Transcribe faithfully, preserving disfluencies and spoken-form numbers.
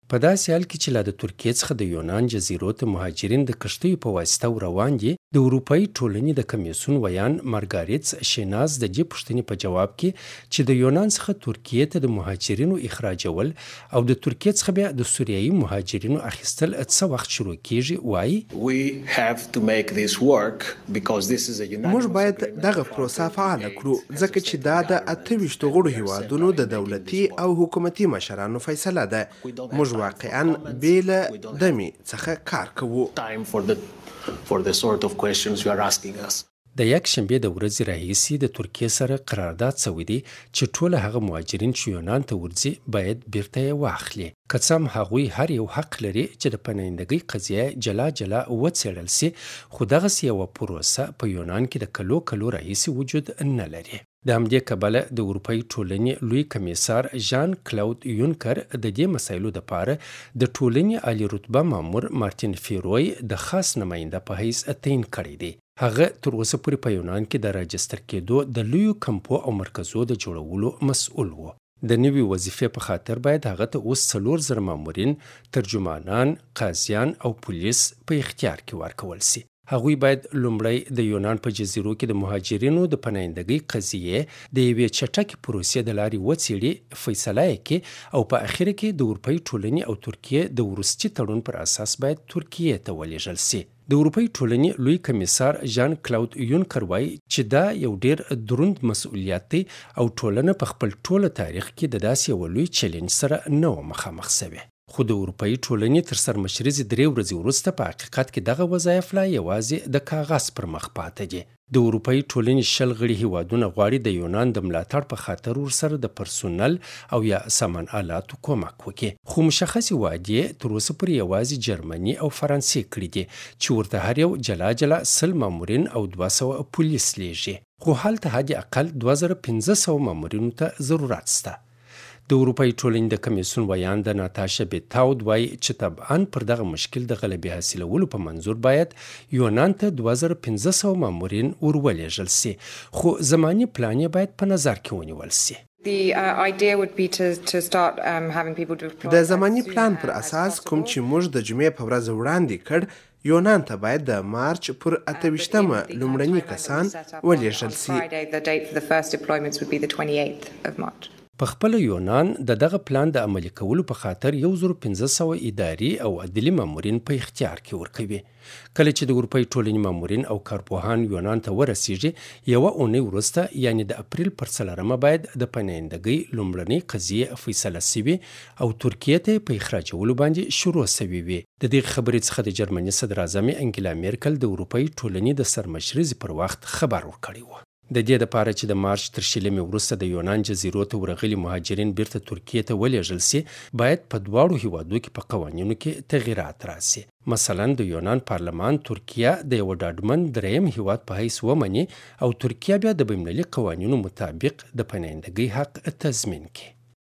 په داسې حال کې چې لا د ترکیې څخه د یونان جزیرو ته مهاجرین د کښتیو په واسطه روان دي، د اروپایي ټولنې د کمیسیون ویان مارګاریتس شیناز د دې پوښتنې په جواب کې چې د یونان څخه ترکیې ته د مهاجرینو اخراجول او د ترکیې څخه بیا د سوریایي مهاجرینو اخیستل څه وخت شروع کیږي وایي موږ باید دغه پروسه فعاله کړو ځکه چې دا د اته ویشتو غړو هیوادونو د دولتي او حکومتي مشرانو فیصله ده. موږ واقعا بې له دمې څخه کار کوو. for the sort of questions you are asking us. د یک شنبې د ورځې راهیسې د ترکیې سره قرارداد شوی دی چې ټول هغه مهاجرین چې یونان ته ورځي باید بیرته یې واخلي. که څه هم هغوی هر یو حق لري چې د پناهندګۍ قضیه جلا جلا وڅېړل سي، خو دغسې یوه پروسه په یونان کې د کلو کلو راهیسې وجود نه لري. د همدې کبله د اروپایي ټولنې لوی کمیسار ژان کلاود یونکر د دې مسایلو دپاره د ټولنې عالی رتبه مامور مارتین فیروی د خاص نماینده په حیث تعیین کړی دی. هغه تر اوسه پورې په یونان کې د راجستر کېدو د لویو کمپو او مرکزو د جوړولو مسؤل و. د نوي وظیفې په خاطر باید هغه ته اوس څلور زره مامورین، ترجمانان، قاضیان او پولیس په اختیار کې ورکول سي. هغوی باید لومړی د یونان په جزیرو کې د مهاجرینو د پناهندګۍ قضیې د یوې چټکې پروسې د لارې وڅېړي، فیصله یې کړي او په اخر کې د اروپایي ټولنې او ترکیې د وروستي تړون پر اساس باید ترکیې ته ولېږل سي. د اروپایي ټولنې لوی کمیسار ژان کلاود یونکر وایي چې دا یو ډیر دروند مسؤلیت دی او ټولنه په خپل ټوله تاریخ کې د داسې یو لوی چیلنج سره نه وه مخامخ سوې. خو د اروپایي ټولنې تر سرمشریزې درې ورځې وروسته په حقیقت کې دغه وظایف لا یوازې د کاغذ پر مخ پاته دي. د اروپایي ټولنې شل غړي هیوادونه غواړي د یونان د ملاتړ په خاطر ورسره د پرسونل او یا سامان آلاتو کومک وکړي. خو مشخصې وعدې تر اوسه پورې یوازې جرمني او فرانسې کړي دي چې ورته هر یو جلا جلا سل مامورین او دوه سوه پولیس لیږي. خو هلته حد اقل دوه زره پنځه سوه مامورینو ته ضرورت شته. د اروپایي ټولنې د کمیسیون ویان د ناتاشا بیتاود وایي چې طبعا پر دغه مشکل د غلبې حاصلولو په منظور باید یونان ته دوه زره پنځه سوه مامورین ورولېږل سي، خو زماني پلان یې باید په نظر کې ونیول سي. د زماني پلان پر اساس کوم چې موږ د جمعې په ورځ وړاندې کړ، یونان ته باید د مارچ پر اته ویشتمه لومړني کسان ولېږل سي. په خپل یونان د دغه پلان د عملي کولو په خاطر یو زر پنځه سوه اداري او عدلي مامورین په اختیار کې ورکوي. کله چې د اروپایي ټولنې مامورین او کارپوهان یونان ته ورسیږي، یوه اونۍ وروسته یعنی د اپریل پر څلرمه باید د پناهندګۍ لومړنۍ قضیې فیصله سوي او ترکیې ته په اخراجولو باندې شروع سوي وي. د دې خبرې څخه د جرمني صدر اعظم انګلا میرکل د اروپایي ټولنې د سرمشریزې پر وخت خبر ورکړی و. د دې لپاره چې د مارچ تر شلمې وروسته د یونان جزیرو ته ورغلي مهاجرین بیرته ترکیې ته ولېږل سي، باید په دواړو هیوادو کې په قوانینو کې تغییرات راسي. مثلا د یونان پارلمان ترکیه د یوه ډاډمن دریم هیواد په حیث ومني او ترکیه بیا د بینالمللي قوانینو مطابق د پناهندګۍ حق تضمین کړي.